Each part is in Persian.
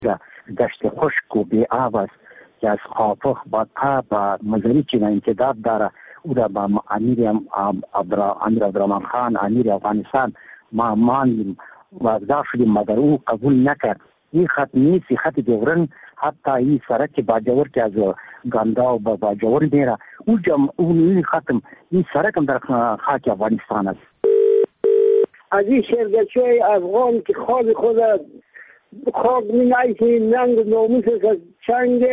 دشت خشک و بی آب است که از خافق با تاب و مزاری که امتداد داره او را با امیر عبدالرحمن خان امیر افغانستان ما ماندیم و افضا شدیم مگر او قبول نکرد. این خط نیست، خط جورن، حتی این سرک باجور که از گندا و باجور میره اون ختم، این سرک هم در خاک افغانستان است. از این شرگچه افغان که خواب خود خواب می نایسی ننگ ناموس از چنگ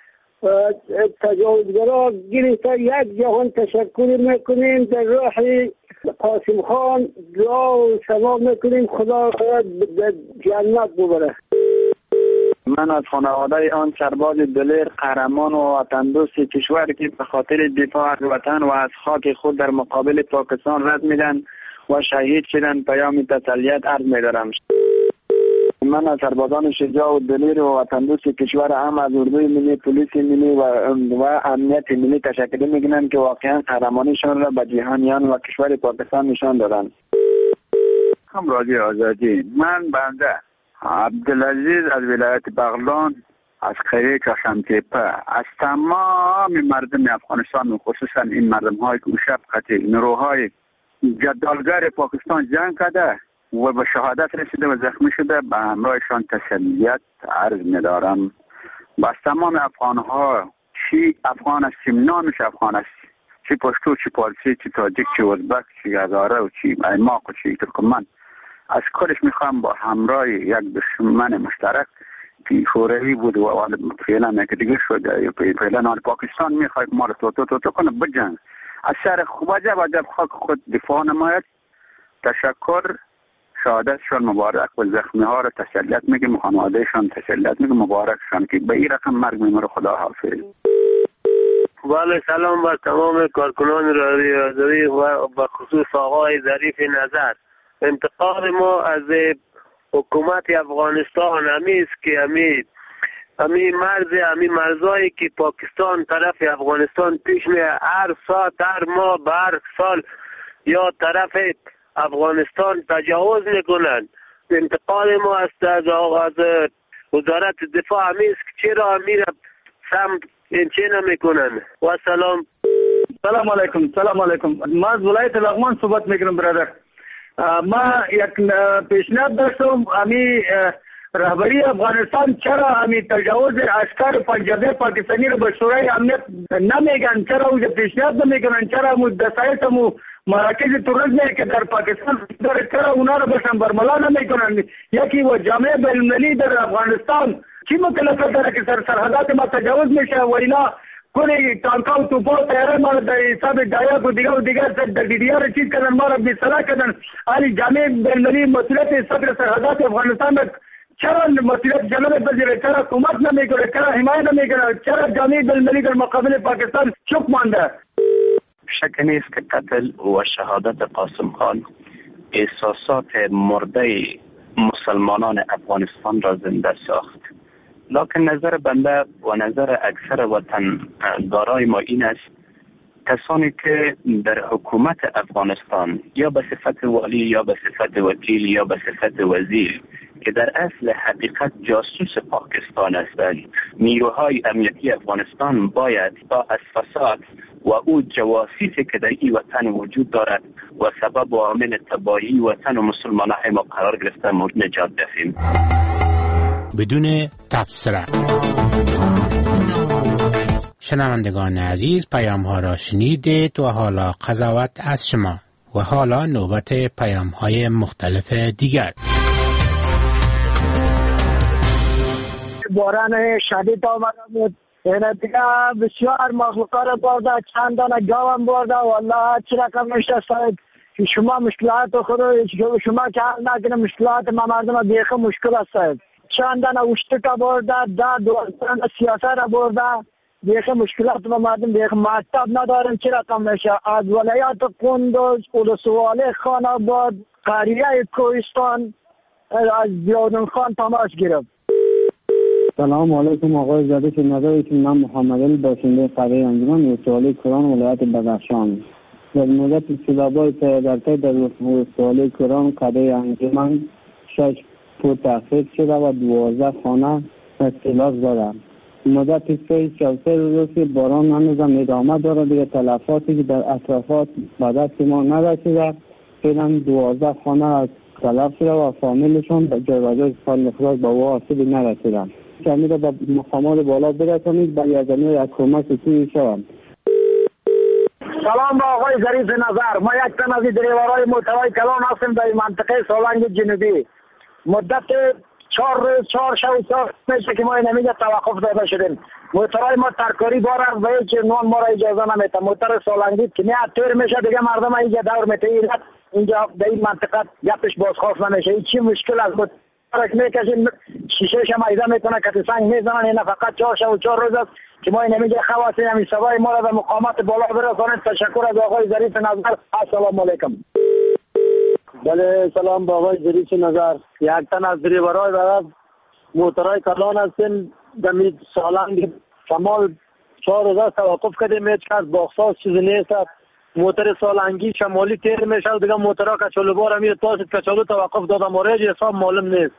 تجاوزگرا گرفته یک جهان تشکر میکنیم در روح قاسم خان دعا و سلام میکنیم خدا در جنت ببره. من از خانواده آن سرباز دلیر قهرمان و وطن دوست کشور که به خاطر دفاع از وطن و از خاک خود در مقابل پاکستان رد میدن و شهید شدن پیام تسلیت عرض می‌دارم. من از سربازان شجاع و دلیر و وطن دوست کشور هم از اردوی ملی، پلیس ملی و امنیت ملی تشکر می‌کنم که واقعا قهرمانیشان را به جهانیان و کشور پاکستان نشان دادند. راجی آزادی، من بنده عبدالعزیز از ولایت بغلان از قریه کشمتیپه از تمام مردم افغانستان، خصوصا این مردم های که شفقتی نیروهای جدالگر پاکستان جنگ کرده و به شهادت رسیده و زخمی شده به همراهشان تسلیت عرض می‌دارم. بس تمام افغان ها، چی افغان است، چی نامش افغان است، چی پشتو، چی پارسی، چی تاجیک، چی ازبک، چی هزاره و چی ایماق و چی ترکمن، از کلش میخوام با همراه یک دشمن مشترک که شوروی بود و فعلا که دیگه شده، فعلا آن پاکستان میخواد ما رو تو کنه بجنگ، از سر عجب خاک خود دفاع نماید. تشکر، شهادتشان مبارک و زخمی ها را تسلیت میگم، خانوادهشان تسلیت میگم، مبارکشان که به این رقم مرگ میمونه. خدا حافظ. بله، سلام بر تمام کارکنان رادیو آزادی و به خصوص آقای ظریف نظر. انتقاد ما از حکومت افغانستان است که امی مرزایی که پاکستان طرف افغانستان پیش می هر ساعت هر ماه به هر سال یا طرف افغانستان تجاوز میکنن. انتقاد ما است از وزارت دفاع است که چرا امیر سمت این چه نمیکنن. و سلام علیکم. ما از ولایت لغمان صحبت میکنم برادر. ما یک پیشنهاد داشتم، رهبری افغانستان چرا تجاوز عسکر پنجابی پاکستانی رو به شورای امنیت نمیگن؟ چرا اونجا پیشنهاد نمیکنن؟ چرا دسایس مراکز توریسم که در پاکستان داره چرا اونا رو بشن برملا نمیکنن؟ یکی و جامعه بین‌المللی در افغانستان چی مکلفیت داره که سرحدات ما تجاوز میشه و اینا کنی تانکا و توپا و تیاره ما در حساب دایاک و دیگر در دیدیار چیز کردن، ما را بی‌صلاح کردن. حالی جامعه بین‌المللی مسئولیت صدر سرحدات افغانستان چرا مسئولیت جلو بپذیره؟ چرا حکومت نمیکنه؟ چرا حمایت نمیکنه؟ چرا جامعه بین‌المللی در مقابل پاکستان چوپ مانده؟ شک نیست که قتل و شهادت قاسم خان احساسات مرده مسلمانان افغانستان را زنده ساخت. لکن نظر بنده و نظر اکثر وطن دارای ما این است کسانی که در حکومت افغانستان یا به صفت والی یا به صفت وکیل یا به صفت وزیر که در اصل حقیقت جاسوس پاکستان هستند، نیروهای امنیتی افغانستان باید تا از فساد و او جواسیسی که در این وطن وجود دارد و سبب و عامل تباهی وطن و مسلمانان ما قرار گرفته نجات دهیم. بدون تبصره. شنوندگان عزیز، پیام ها را شنیدید و حالا قضاوت از شما. و حالا نوبت پیام های مختلف دیگر. باران شدید آمده بود، دیگه بسیار مخلوقات برده، چند دانه گاو هم برده. والله چی رقم نشته شما مشکلات خود شما که حل نکنه مشکلات ما مردم بیخ مشکل است. چند دانه اشتکا برده، دوازده سیاست را برده، بیخ مشکلات ما مردم بیخ مکتب ندارن. چی رقم نشه؟ از ولایات قندوز، ولسوالی خاناباد، قریه کوهستان از زیادون خان تماس گرفت. سلام علیکم آقای زاده نظرتون. من محمد علی باشنده قریه انجمن ولسوالی کران ولایت بدخشان. در مدت سیلابای پیادرتای در ولسوالی کران قریه انجمن 6 فوت تخریب شده و 12 خانه اختلاف دارم. مدت 3 روز که باران هنوزم ادامه داره دیگه. تلفاتی که در اطرافات به دست ما نرسیده. فعلا 12 خانه از تلف شده و فامیلشون به جای سال اخراج با واسطی نرسیدن. کمی را به مقامات بالا برسانید برای از یک کمک سوی شوم. سلام با آقای ظریف نظر. ما یک تن از دریورای محتوای کلان هستیم در منطقه سالنگ جنوبی. مدت 4 روز 4 شب و 4 میشه که ما این همینجا توقف داده شدیم. موترهای ما ترکاری باره و هیچ نون ما را اجازه نمیده. موتر سالنگی که نه تیر میشه دیگه مردم اینجا دور میته. اینجا در این منطقه گپش بازخواست نمیشه. این چی مشکل از موتر میکشیم شیشهش هم ایده میکنه که سنگ میزنن. این فقط 4 شب و 4 روز است که ما این همینجا خواستیم همین صدای ما را به مقامات بالا برسانید. تشکر از آقای ظریف نظر. السلام علیکم. بله سلام با آقای ظریف نظر. یک تن از دریورای برای موترهای کلان هستیم. دمید سالنگ شمال 4 روز توقف کردیم. هیچ کس باخصاص چیزی نیست. موتر سالنگی شمالی تیر میشه و دیگه موترها کچالو بار میره تاسید کچالو توقف دادم. مورد حساب معلوم نیست.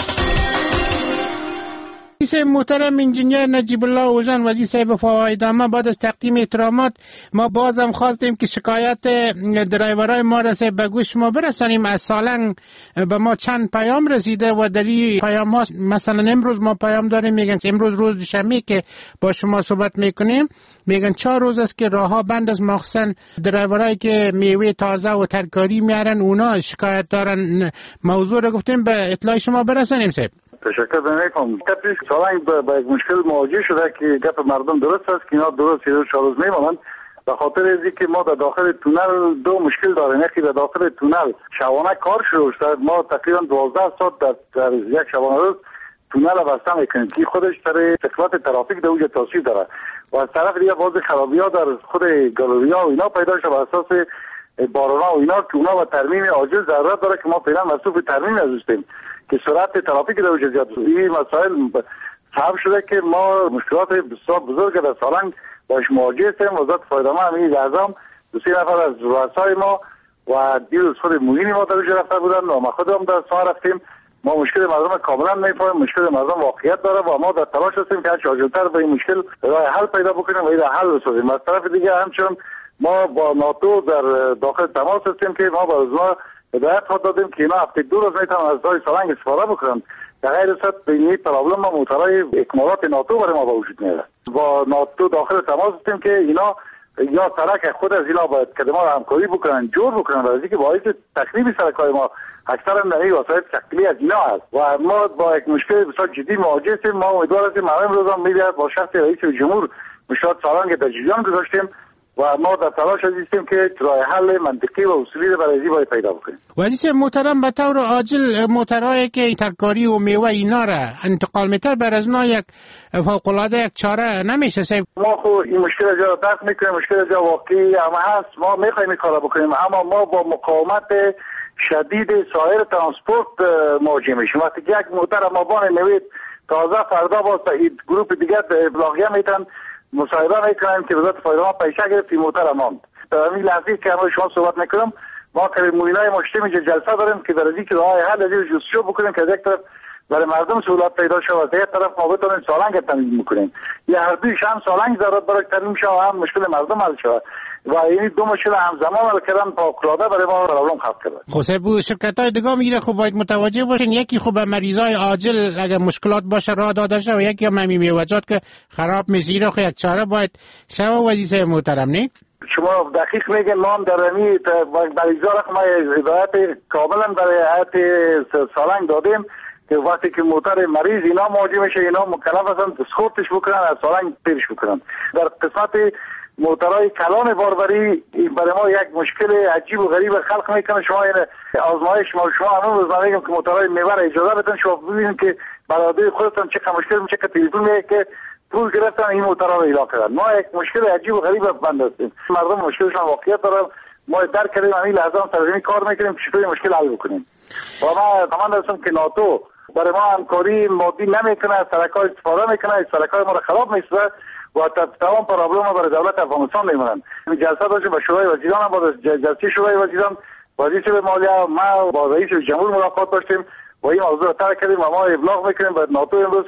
رئیس محترم انجینیر نجیب الله اوژن وزیر صاحب فوایدامه بعد از تقدیم احترامات ما بازم خواستیم که شکایت درایورای ما رسه به گوش ما برسانیم. از سالنگ به ما چند پیام رسیده و در این پیام ها مثلا امروز ما پیام داریم میگن امروز روز دوشنبه که با شما صحبت میکنیم میگن 4 روز است که راه ها بند است. مخصوصا درایورایی که میوه تازه و ترکاری میارن اونا شکایت دارن. موضوع رو گفتیم به اطلاع شما برسانیم صاحب. تشکر میکنم. سالنگ به یک مشکل مواجه شده که گپ مردم درست است که اینا درست 4 روز میمونن. به خاطر ازی که ما در داخل تونل 2 مشکل داریم. یکی در داخل تونل شبانه کار شروع شده. ما تقریبا 12 ساعت در یک شبانه روز تونل بسته میکنیم که خودش سر تکلیف ترافیک در اونجا تاثیر داره و از طرف دیگه باز خرابی‌ها در خود گالری‌ها و اینا پیدا شده بر اساس بارونا و اینا که اونا و ترمیم عاجل ضرورت داره که ما فعلا مصروف ترمیم هستیم که سرعت ترافیک در اونجا زیاد شده. این مسائل سبب شده که ما مشکلات بسیار بزرگ در سالنگ باش مواجه هستیم. وزارت فایدامه همین اعظام 2-3 نفر از رؤسای ما و دیروز خود معین ما در اونجا رفته بودن و ما خودمون در سال رفتیم. ما مشکل مردم کاملا نمیفهمیم. مشکل مردم واقعیت داره و ما در تلاش هستیم که هرچه عاجل‌تر به این مشکل راه حل پیدا بکنیم و این راه حل بسازیم. از طرف دیگه همچنین ما با ناتو در داخل تماس هستیم که ما با ما هدایت دادیم که اینا هفته 2 روز میتونن از راه سالنگ استفاده بکنن. در غیر صورت به این پرابلم ما موترهای اکمالات ناتو برای ما به وجود میاد. با ناتو داخل تماس هستیم که اینا یا سرک خود از اینا باید که ما همکاری بکنن جور بکنن و از اینکه باعث تخریب سرک‌های ما اکثرا در این وسایل شکلی از اینا هست و ما با یک مشکل بسیار جدی مواجه هستیم. ما امیدوار هستیم همین روز هم می‌بینید با شخص رئیس جمهور مشکلات سالنگ در جریان گذاشتیم و ما در تلاش هستیم که راه حل منطقی و اصولی برای این باید پیدا بکنیم. وزیر محترم به طور عاجل موترهایی که ترکاری و میوه اینا را انتقال میتر بر از اینا یک فوق‌العاده یک چاره نمیشه صاحب؟ ما خو این مشکل را درک میکنیم. مشکل را واقعی هم هست. ما میخوایم این کارا بکنیم اما ما با مقاومت شدید سایر ترانسپورت مواجه میشیم. وقتی یک موتر ما بان نوید تازه فردا با گروه دیگه ابلاغیه میتن مصاحبه میکنن که وزارت فایدامه پیشه گرفت این موتر امان. در این لحظه که امروز شما صحبت میکنم ما که موینای مجتمع جلسه داریم که در اینکه راه حل از جستجو بکنیم که از یک طرف برای مردم سهولت پیدا شود و از یک طرف ما بتونیم سالنگ تامین بکنیم. یا هر دویش هم سالنگ ضرورت برای تامین شود و هم مشکل مردم حل شود و این 2 مشکل همزمان حل کردن فوق‌العاده برای ما پرابلم خلق کرده. خب صاحب شرکت‌های دیگه میگه خب باید متوجه باشین یکی خب به مریضای عاجل اگر مشکلات باشه راه داده شه و یکی هم میوه‌جات که خراب میشه خب یک چاره باید شما وزیر محترم نه شما دقیق میگن. ما هم در این مریضا ما هدایت کاملا برای هیئت سالنگ دادیم که وقتی که موتر مریض اینا مواجه میشه اینا مکلف هستن اسکورتش بکنن از سالنگ پیش بکنن. در قسمت موترهای کلان باربری برای ما یک مشکل عجیب و غریب خلق میکنه. شما این آزمایش شما همون روز میگم که موترهای میوه اجازه بدن شما ببینید که برادر خودتون چه مشکل میشه که تلفن میگه که پول گرفتن این موترها رو ایلا کردن. ما یک مشکل عجیب و غریب بند هستیم. مردم مشکلشون واقعیت داره. ما درک کردیم همین لحظه هم سرزمین کار میکنیم که چطوری مشکل حل بکنیم. و ما تمام هستم که ناتو برای ما همکاری مادی نمیکنه. از سرک‌های استفاده میکنه. سرک‌های ما رو خراب میسازه و تمام پرابلم برای دولت افغانستان میمونن. این جلسه داشتیم با شورای وزیران هم با جلسه شورای وزیران وزیر صاحب مالیه ما با رئیس جمهور ملاقات داشتیم و این موضوع رو طرح کردیم و ما ابلاغ میکنیم به ناتو امروز که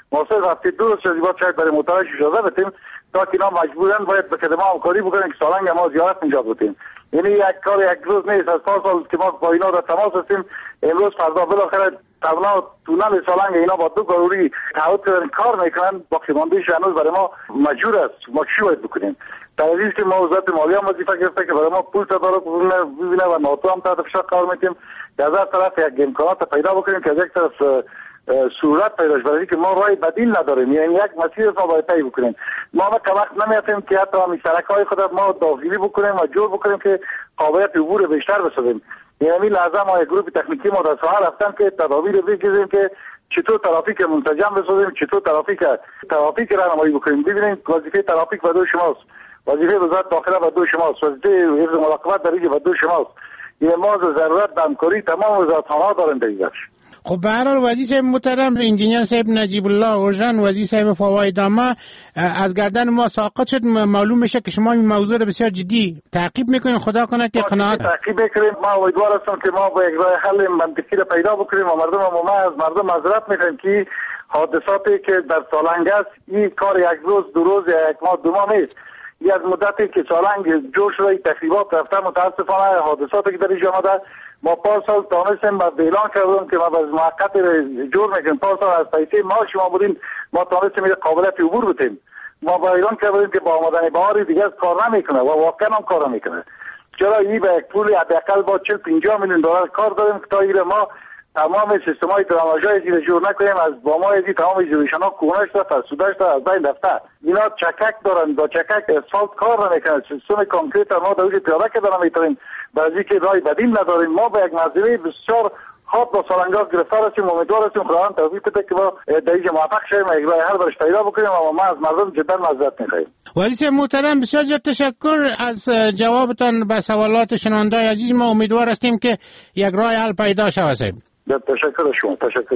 محصول هفته 2 روز شدی باید شاید برای موترش اجازه بدیم تا که اینا مجبورن باید به خدمه همکاری بکنن که سالنگ ما زیارت اینجا بودیم. یعنی یک کار یک روز نیست. از 4 سال که ما با اینا در تماس هستیم، امروز فردا بالاخره تونل سالنگ اینا با 2 کروری تعهد کردن کار میکنن، باقی ماندهش هنوز برای ما مجبور است. ما چی باید بکنیم؟ در حالی که ما وزارت مالیه هم وظیفه گرفته که برای ما پول تدارک ببینه و ناتو هم تحت فشار کار میکنیم که از هر طرف یک امکانات پیدا بکنیم که از یک طرف صورت پیداش، برای که ما راه بدیل نداریم. یعنی یک مسیر ما باید طی بکنیم. ما که وقت نمیاتیم که حتی همین سرک‌های خود ما داخلی بکنیم و جور بکنیم که قابلیت عبور بیشتر بسازیم. یعنی لازم ما یک گروه تکنیکی ما در ساحه رفتن که تدابیر بگیریم که چطور ترافیک منسجم بسازیم، چطور ترافیک راهنمایی بکنیم. ببینید وظیفه ترافیک به دو شماست، وظیفه وزارت داخله به دو شماست، وظیفه حفظ مراقبت در به دو شماست. یعنی ما ضرورت به همکاری تمام وزارت‌ها داریم در این بخش. خب به هر حال وزیر صاحب محترم، انجینیر صاحب نجیب الله اوژن وزیر صاحب فوایدامه از گردن ما ساقط شد. معلوم میشه که شما این موضوع رو بسیار جدی تعقیب میکنین. خدا کنه که قناعت تعقیب بکنیم. ما امیدوار هستم که ما با یک راه حل منطقی رو پیدا بکنیم و ما از مردم معذرت میخوایم که حادثاتی که در سالنگ است این کار یک روز 2 روز یا یک ماه 2 ماه نیست. این از مدتی که سالنگ جوش شده تخریبات رفته، متاسفانه حادثاتی که در اینجا آمده ما پارسال تانستیم و اعلان کردیم که ما از موقت جور میکنیم. پارسال از پیسه ما شما بودیم ما تانستیم قابلیت عبور بتیم. ما با اعلان کردیم که با آمدن بهار دیگه کار نمیکنه و واقعا هم کار نمیکنه. چرا این به یک پول حداقل با 40-50 میلیون دلار کار داریم که تا این ما تمام سیستم‌های دراماژای زیر جور نکنیم. از با ما ازی تمام ایزولیشن‌ها کونش رفت، فرسودش رفت، از بین رفته. اینا چکک دارن، با چکک اسفالت کار نمیکنه. سیستم کانکریت ما در اوج پیاده کردن میتونیم، برای که راه بدیل نداریم. ما به یک منظره بسیار خاط با سالنگا گرفتار هستیم. امیدوار هستیم خداوند توفیق بده که ما در اینجا موفق شویم و یک راه حل برش پیدا بکنیم و ما از مردم جدا معذرت می‌خوایم. وزیر محترم بسیار تشکر از جوابتان به سوالات شنونده‌های عزیز. ما امیدوار هستیم که یک راه حل پیدا شود. تشکر شما. تشکر.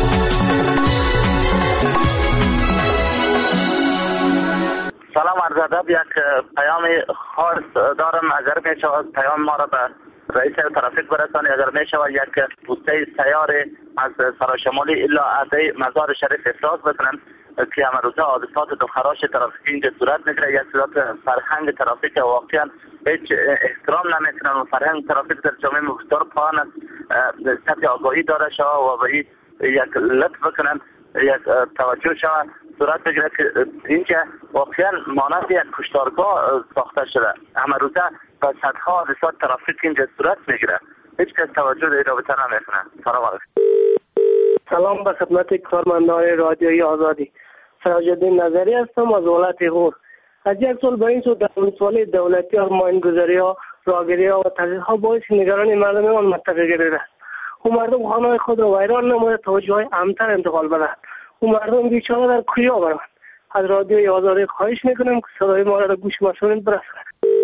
سلام عرض ادب. یک پیام خاص دارم. اگر می شود پیام ما را به رئیس ترافیک برسانید. اگر می شود یک پوسته سیار از سراشمالی الا عده مزار شریف افراز بکنن که امروزه حادثات دخراش ترافیکی اینجا صورت میگیره. یک صورت فرهنگ ترافیک واقعا هیچ احترام نمیکنن و فرهنگ ترافیک در جامعه بسیار پایین است. سطح آگاهی داره شما و به یک لطف بکنن، یک توجه شما صورت بگیره که اینجا واقعا مانند یک کشتارگاه ساخته شده. امروزه به صدها حادثات ترافیک اینجا صورت میگیره، هیچ کس توجه در این رابطه نمیکنه. سلام علیکم. سلام به خدمت کارمندان رادیویی آزادی. سراج الدین نظری هستم از ولایت غور. از یک سال به این سو در ولسوالی دولتی ها ماینگذاری ها، راهگیری ها و تحقیق ها باعث نگرانی مردم آن منطقه گردیده است. او مردم خانه‌های خود را ویران نموده توجه های امن‌تر انتقال بدهند. او مردم بیچاره در کویا برند. از رادیوی آزادی خواهش میکنم که صدای ما را در گوش مسئولین برساند.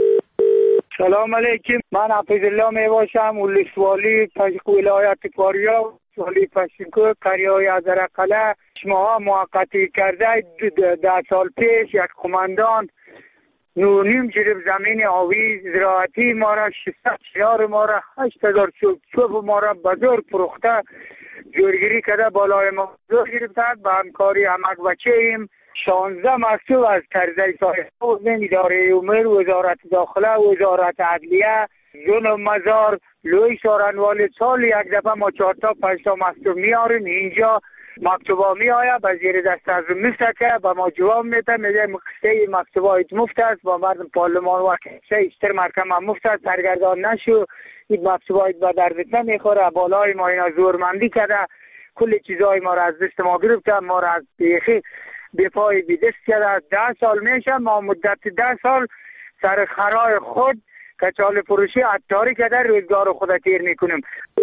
سلام علیکم. من حفیظ الله می باشم. ولسوالی ولایت فاریاب، ولسوالی پشتینکو، قریه ازرقله. شما موقتی کرده 10 سال پیش یک قماندان 9.5 جریب زمین آبی زراعتی ما را 600 شیار ما را 8000 چوب ما را بزرگ فروخته جورگیری کرده. بالای ما زور گرفته. به همکاری همک بچه ایم 16 مکتوب از طرزه سایه بودیم. اداره امور، وزارت داخله، وزارت عدلیه، زون مزار، لوی سارنوال. سال یک دفعه ما 4 تا 5 تا مکتوب میاریم اینجا. مکتوبا می آید به زیر دست از میسکه به ما جواب میده، میگه مقصه مکتوبا مفت است. با مردم پارلمان و اشتر مرکم هم مفت است. سرگردان نشو، این مکتوبا به دردت نمیخوره. بالای ما اینا زورمندی کرده، کل چیزای ما را از دست ما گرفته، ما را از بیخی بپای بیدست کرده. 10 سال میشه ما مدت 10 سال سر خرای خود کچال فروشی عطاری کرده روزگار خود تیر میکنیم.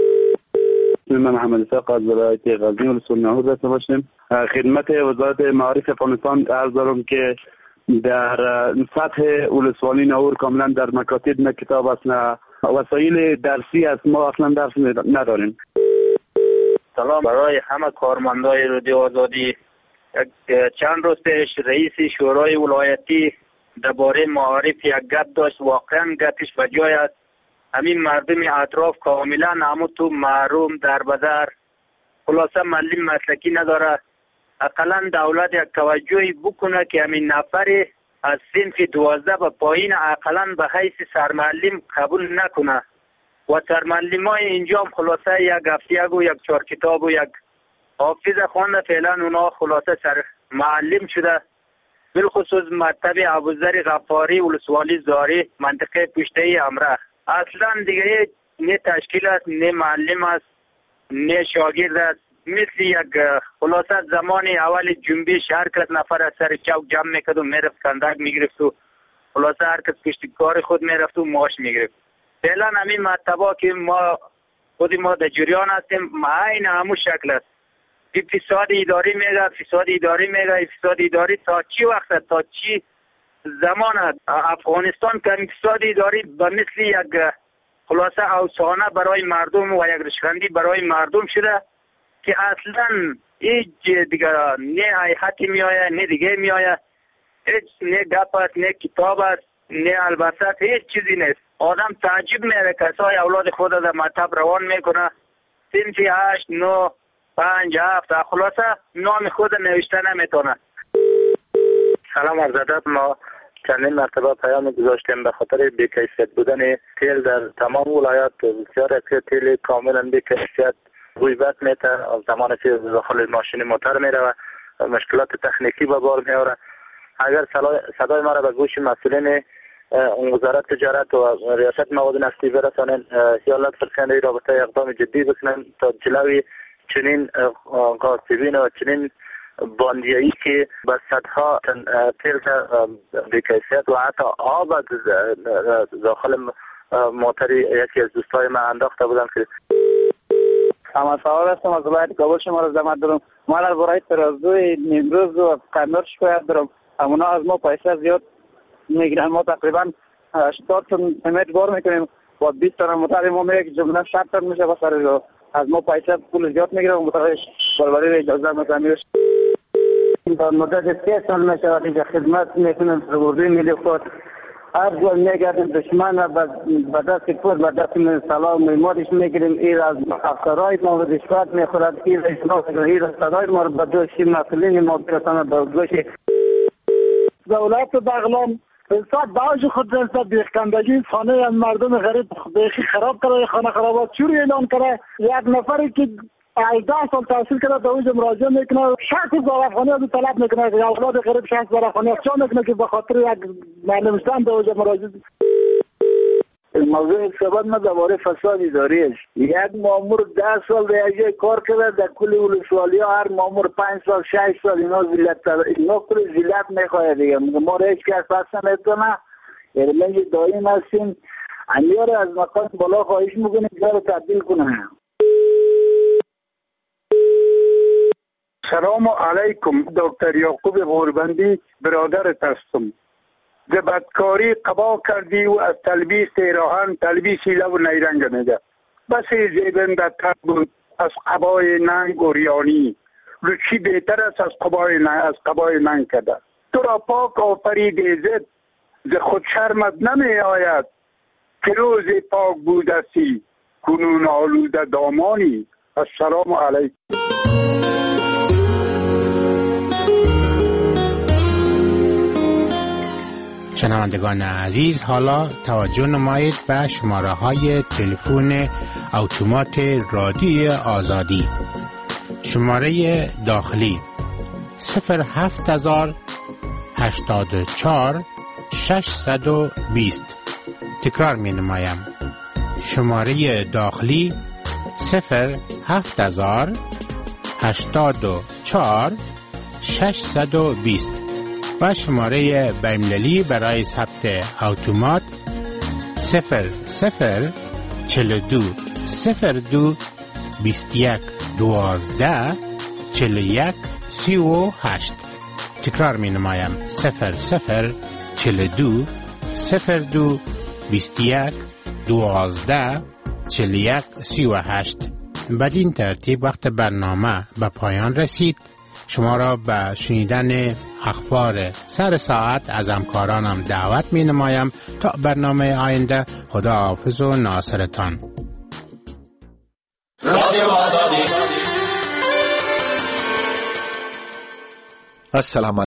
من محمد اسحاق از ولایت غزنی ولسوالی ناهور رسیده باشیم. خدمت وزارت معارف افغانستان عرض دارم که در سطح ولسوالی ناهور کاملا در مکاتب نه کتاب است نه وسایل درسی است. ما اصلا درس نداریم. سلام برای همه کارمندای رادیو آزادی. چند روز پیش رئیس شورای ولایتی درباره معارف یک گپ داشت. واقعا گپش بجای است. همین مردم اطراف کاملا همون تو محروم در بدر، خلاصه معلم مسلکی نداره. اقلا دولت یک توجهی بکنه که همین نفر از صنف 12 به پایین اقلا به حیث سرمعلم قبول نکنه و سرمعلم های اینجا هم خلاصه یک هفته و یک 4 کتاب و یک حافظ خوانده، فعلا اونا خلاصه سرمعلم شده. بالخصوص مکتب ابوذر غفاری ولسوالی زاری منطقه پشته امره اصلا دیگه نه تشکیل است، نه معلم است، نه شاگرد است. مثل یک خلاصه زمان اول جنبش هر کس نفر از سر چوک جمع میکرد و میرفت کندک میگرفت و خلاصه هر کس پشت کار خود میرفت و معاش میگرفت. فعلا همین مکتبا که ما خود ما در جریان هستیم عین همون شکل است. اقتصاد اداری میگه، اقتصاد اداری میگه، اقتصاد اداری تا چی وقت تا چی زمان افغانستان که اقتصاد اداری به مثل یک خلاصه اوسانه برای مردم و یک رشوندی برای مردم شده که اصلا هیچ دیگه نه هیئتی میآید نه دیگه میآید، هیچ نه گپ است نه کتاب است نه البته هیچ چیزی نیست. آدم تعجب میره کسای اولاد خود در مکتب روان میکنه صنف 8 9 5 7 خلاصه نام خود نوشته نمیتونه. سلام عرض ادب. ما چندین مرتبه پیام گذاشتیم به خاطر بی‌کیفیت بودن تیل در تمام ولایات. بسیار از تیل کاملا بی‌کیفیت غیبت میته از زمانی که داخل ماشین موتر میره و مشکلات تکنیکی به بار میاره. اگر صدای ما را به گوش مسئولین وزارت تجارت و ریاست مواد نفتی برسانن یا لطفاً کنید رابطه اقدام جدی بکنن تا جلوی چنین غاصبین و چنین باندیایی که به صدها تیل بی‌کیفیت و حتی آب داخل موتری یکی از دوستای من انداخته بودم که اما سوال هستم از ولایت کابل شما را زحمت دارم. ما در برای ترازوی نیمروز و قندار شکایت دارم. اونا از ما پیسه زیاد میگیرن. ما تقریبا 80 تن سمنت بار میکنیم با 20 تا موتر ما میگه که جمله 60 تن میشه بسر از ما پیسه پول زیاد میگیرن و موترش بالبری اجازه میکنه. در مدت 3 سال میشه وقتی که خدمت میکنم سرگردی ملی خود هر جور میگردیم دشمن به دست خود به دست من سلام میمارش میگیریم. این از افسرهای ما رو رشوت میخورد، این از صدای ما رو به دوشی مسئولین ما برسانه به دوشی دولت بغلان حساب باج خود نسبت به خندگی خانه مردم غریب بیخی خراب کرده. خانه خرابات چوری اعلان کرده. یک نفری که 18 سال تحصیل کرده به اوج مراجعه میکنه 60,000 افغانی از طلب میکنه که اولاد غریب 60,000 افغانی از چا میکنه که به خاطر یک معلمستان به اوج مراجعه. موضوع ثبت ما درباره فساد اداری است. یک مامور 10 سال در یک جای کار کرده در کل ولسوالی ها هر مامور 5 سال 6 سال اینا کل ذلت میخواد دیگه. ما را هیچ کس پس نمیتونه. یعنی دائم هستیم انیار از مکان بالا خواهش میکنیم که رو تبدیل کنه. سلام علیکم. دکتر یعقوب غوربندی برادرت هستم. ز بدکاری قبا کردی و از تلبیس تیراهن تلبیسی لب نیرنگ میده. بسی زیبنده تر بود از قبای ننگ و ریانی. لچی بهتر است از قبای ننگ کرده. تو را پاک آفریده زد ز خود شرمت نمی آید که روز پاک بودستی کنون آلوده دامانی. السلام علیکم. شنوندگان عزیز، حالا توجه نمایید به شماره های تلفن اتومات رادیوی آزادی. شماره داخلی 07084 620. تکرار می نمایم. شماره داخلی 07084 620 و شماره بین‌المللی برای ثبت اتومات 0042 02 21 12 41 38. تکرار می نمایم 0042 02 21 12 41 38. بدین ترتیب وقت برنامه به پایان رسید. شما را به شنیدن اخبار سر ساعت از همکارانم دعوت می نمایم. تا برنامه آینده، خدا حافظ و ناصرتان. رادیو آزادی السلام